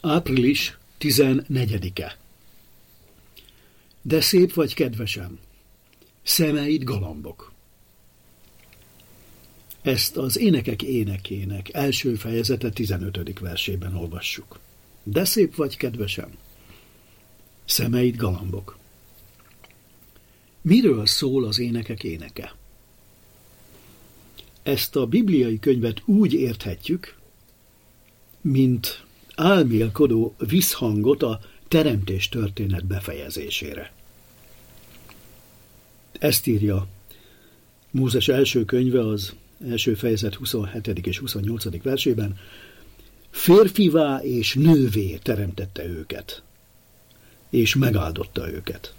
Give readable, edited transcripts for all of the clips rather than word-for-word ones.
Április 14-e. De szép vagy, kedvesem, szemeid galambok. Ezt az Énekek énekének első fejezete 15. versében olvassuk. De szép vagy, kedvesem, szemeid galambok. Miről szól az Énekek éneke? Ezt a bibliai könyvet úgy érthetjük, mint álmélkodó visszhangot a teremtés történet befejezésére. Ezt írja Mózes első könyve, az első fejezet 27. és 28. versében: férfivá és nővé teremtette őket, és megáldotta őket.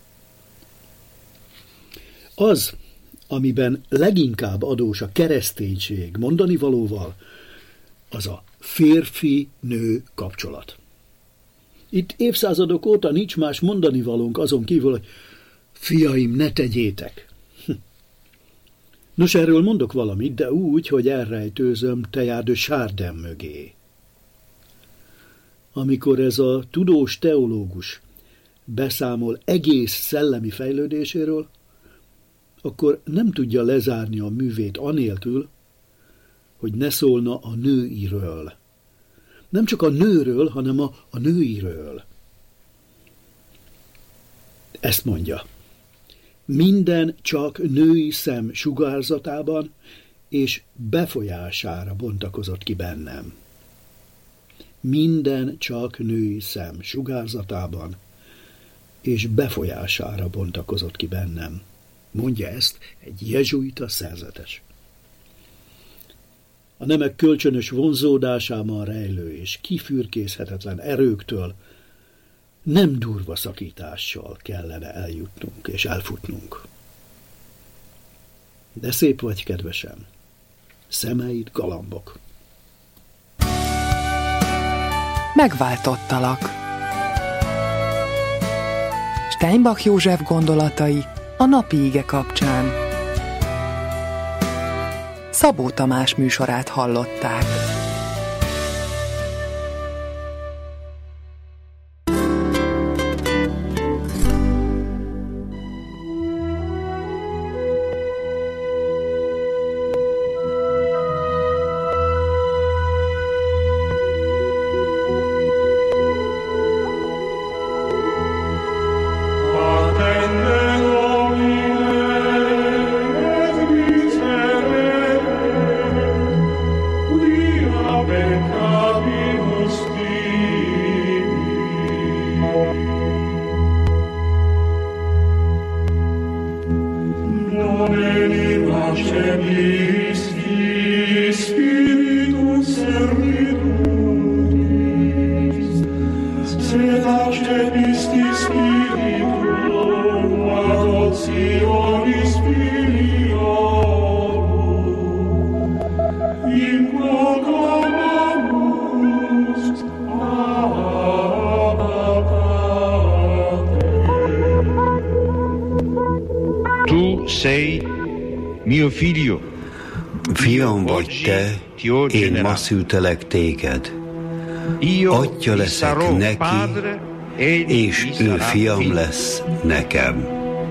Az, amiben leginkább adós a kereszténység mondani valóval, az a férfi-nő kapcsolat. Itt évszázadok óta nincs más mondani valónk azon kívül, hogy fiaim, ne tegyétek. Nos, erről mondok valamit, de úgy, hogy elrejtőzöm Teilhard de Chardin mögé. Amikor ez a tudós teológus beszámol egész szellemi fejlődéséről, akkor nem tudja lezárni a művét anélkül, hogy ne szólna a nőiről. Nem csak a nőről, hanem a nőiről. Ezt mondja: minden csak női szem sugárzatában és befolyására bontakozott ki bennem. Minden csak női szem sugárzatában és befolyására bontakozott ki bennem. Mondja ezt egy jezsuita szerzetes. A nemek kölcsönös vonzódásában rejlő és kifürkészhetetlen erőktől nem durva szakítással kellene eljutnunk és elfutnunk. De szép vagy, kedvesem, szemeid galambok. Megváltottalak. Steinbach József gondolatai a napi ige kapcsán. Szabó Tamás műsorát hallották. Fiam vagy te, én ma szültelek téged. Atya leszek neki, és ő fiam lesz nekem.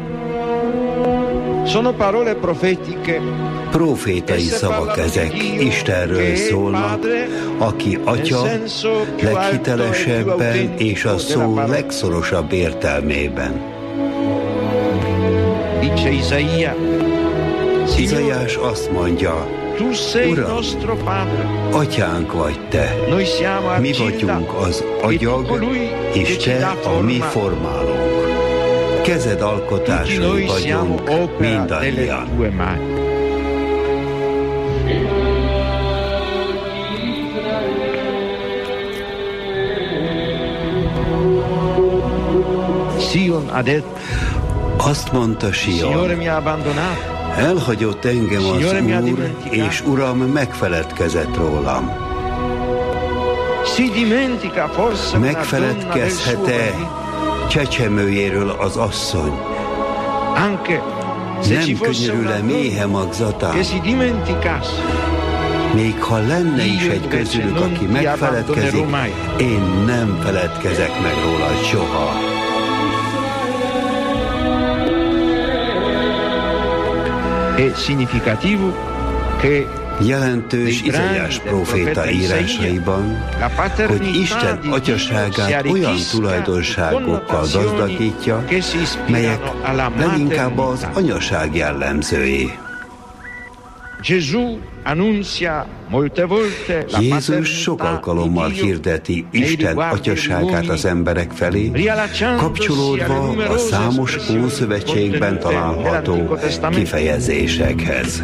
Profétai szavak ezek, Istenről szólnak, aki atya leghitelesebben és a szó legszorosabb értelmében. Izaiás azt mondja: Uram, atyánk vagy te, mi vagyunk az agyag, és te a mi formálónk. Kezed alkotásai vagyunk mindannyian. Azt mondta Sion: elhagyott engem az Úr, és Uram megfeledkezett rólam. Megfeledkezhet-e csecsemőjéről az asszony? Nem könyörül-e méhe magzatán? Még ha lenne is egy közülük, aki megfeledkezik, én nem feledkezek meg rólad soha. Jelentős Izaiás próféta írásaiban, hogy Isten atyaságát olyan tulajdonságokkal gazdagítja, melyek leginkább az anyaság jellemzői. Jézus sok alkalommal hirdeti Isten atyaságát az emberek felé, kapcsolódva a számos Ószövetségben található kifejezésekhez.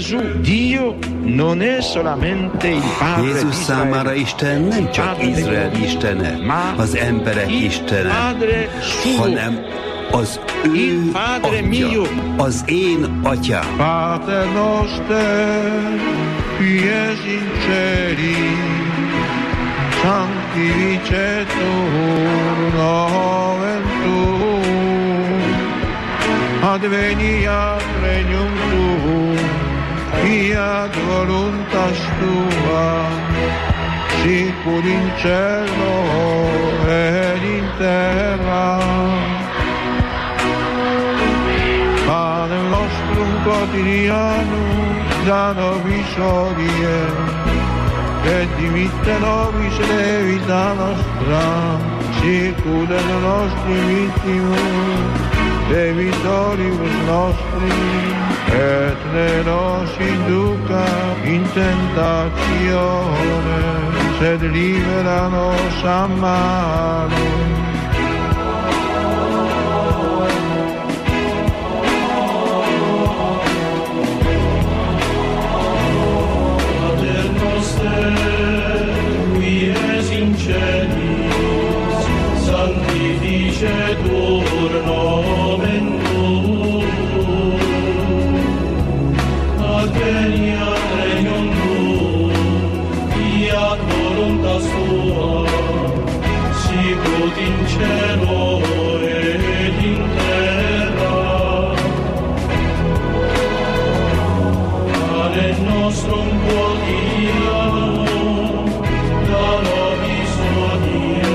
Jézus számára Isten nem csak Izrael istene, az emberek istene, hanem az ő atya, az én atyám. Pater noster, qui es in celi, sanctificetur nomen tuum, adveniat regnum tuum, fiat voluntas tua, sicur in cielo ed in terra. Pane nostrum quotidianum da nobis hodie, et dimitte nobis debita nostra, sicut et nostri vittimus debitoribus nostri, et ne nos induca in tentatione, sed libera nos a malo. Sanctificetur nomen tuum, adveniat regnum tuum, fiat voluntas tua, sicut in cielo et in terra. Pane nostrum quotidianum da nobis hodie,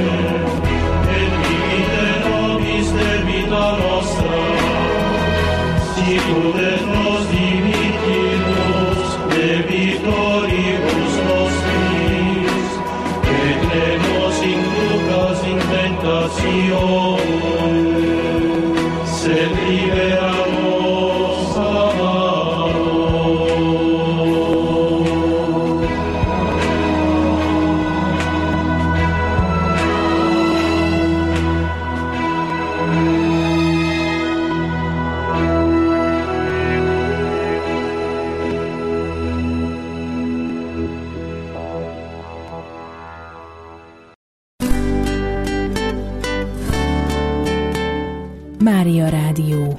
debita nostra, sicut et nos dimittimus debitoribus nostris, et ne nos inducas in tentatione, sed libera nos a malo. Mária Rádió.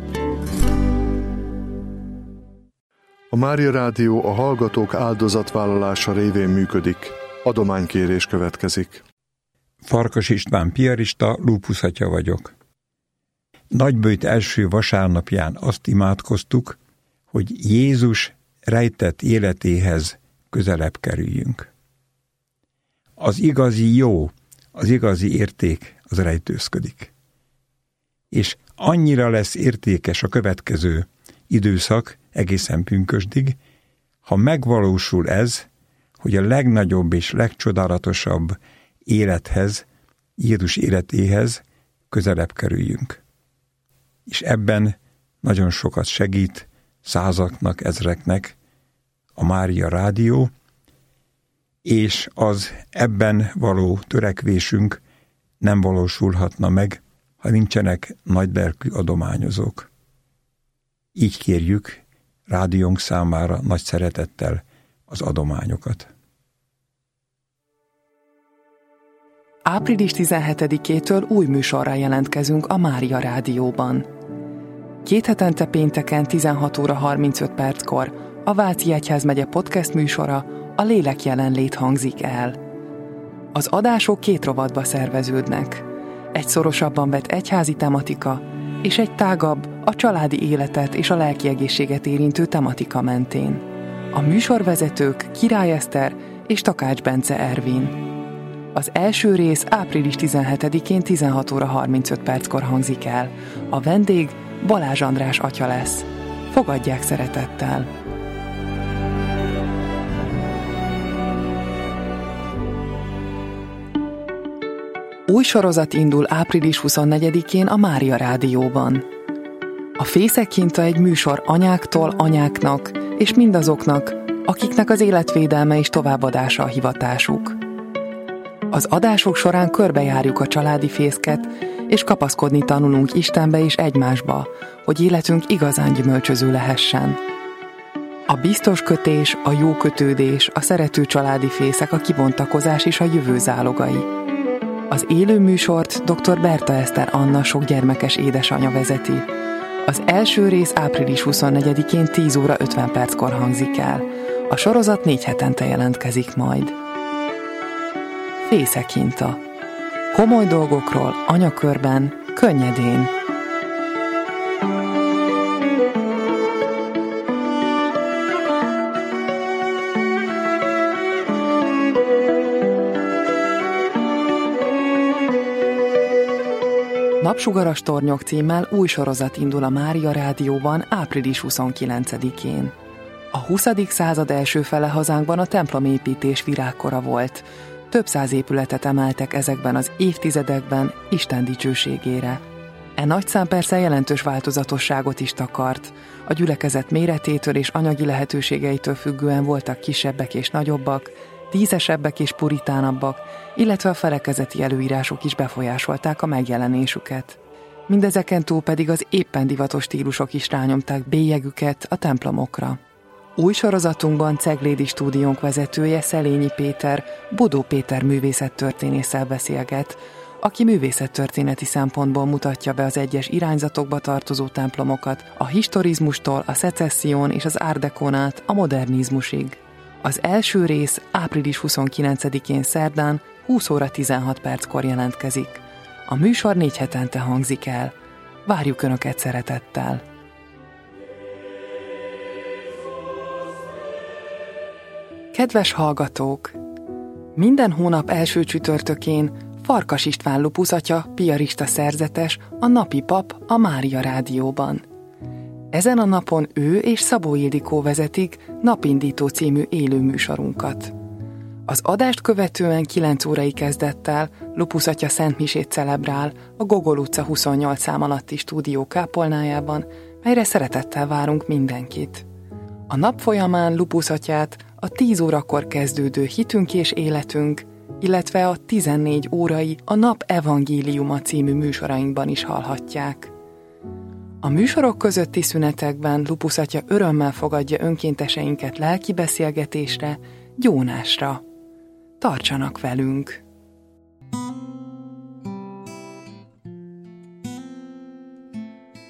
A Mária Rádió a hallgatók áldozatvállalása révén működik. Adománykérés következik. Farkas István piarista, lúpuszatya vagyok. Nagyböjt első vasárnapján azt imádkoztuk, hogy Jézus rejtett életéhez közelebb kerüljünk. Az igazi jó, az igazi érték az rejtőzködik. És annyira lesz értékes a következő időszak egészen pünkösdig, ha megvalósul ez, hogy a legnagyobb és legcsodálatosabb élethez, Jézus életéhez közelebb kerüljünk. És ebben nagyon sokat segít százaknak, ezreknek a Mária Rádió, és az ebben való törekvésünk nem valósulhatna meg, ha nincsenek nagylelkű adományozók. Így kérjük rádiónk számára nagy szeretettel az adományokat. Április 17-től új műsorral jelentkezünk a Mária Rádióban. 2 hetente pénteken 16 óra 35 perckor a Váci Egyházmegye podcast műsora, a Lélek jelenlét hangzik el. Az adások 2 rovatba szerveződnek. Egy szorosabban vett egyházi tematika, és egy tágabb, a családi életet és a lelki egészséget érintő tematika mentén. A műsorvezetők Király Eszter és Takács Bence Ervin. Az első rész április 17-én 16 óra 35 perckor hangzik el. A vendég Balázs András atya lesz. Fogadják szeretettel! Új sorozat indul április 24-én a Mária Rádióban. A Fészek Hinta egy műsor anyáktól anyáknak, és mindazoknak, akiknek az életvédelme és továbbadása a hivatásuk. Az adások során körbejárjuk a családi fészket, és kapaszkodni tanulunk Istenbe és egymásba, hogy életünk igazán gyümölcsöző lehessen. A biztos kötés, a jó kötődés, a szerető családi fészek, a kibontakozás és a jövő zálogai. Az élő műsort dr. Berta Eszter Anna sok gyermekes édesanyja vezeti. Az első rész április 24-én 10 óra 50 perckor hangzik el. A sorozat 4 hetente jelentkezik majd. Fészek Hinta. Komoly dolgokról anyakörben, könnyedén. Napsugaras tornyok címmel új sorozat indul a Mária Rádióban április 29-én. A 20. század első fele hazánkban a templomépítés virágkora volt. Több száz épületet emeltek ezekben az évtizedekben Isten dicsőségére. E nagy szám persze jelentős változatosságot is takart. A gyülekezet méretétől és anyagi lehetőségeitől függően voltak kisebbek és nagyobbak, díszesebbek és puritánabbak, illetve a felekezeti előírások is befolyásolták a megjelenésüket. Mindezeken túl pedig az éppen divatos stílusok is rányomták bélyegüket a templomokra. Új sorozatunkban Ceglédi stúdiónk vezetője Szelényi Péter, Bodó Péter művészettörténésszel beszélget, aki művészettörténeti szempontból mutatja be az egyes irányzatokba tartozó templomokat, a historizmustól a szecesszión és az art décón át a modernizmusig. Az első rész április 29-én szerdán 20 óra 16 perckor jelentkezik. A műsor 4 hetente hangzik el. Várjuk Önöket szeretettel! Kedves hallgatók! Minden hónap első csütörtökén Farkas István Lupusz atya, piarista szerzetes, a napi pap a Mária Rádióban. Ezen a napon ő és Szabó Ildikó vezetik Napindító című élő műsorunkat. Az adást követően 9 órai kezdettel Lupusz atya szentmisét celebrál a Gogol utca 28 szám alatti stúdió kápolnájában, melyre szeretettel várunk mindenkit. A nap folyamán Lupusz atyát a 10 órakor kezdődő Hitünk és életünk, illetve a 14 órai a Nap Evangéliuma című műsorainkban is hallhatják. A műsorok közötti szünetekben Lupusz atya örömmel fogadja önkénteseinket lelki beszélgetésre, gyónásra. Tartsanak velünk!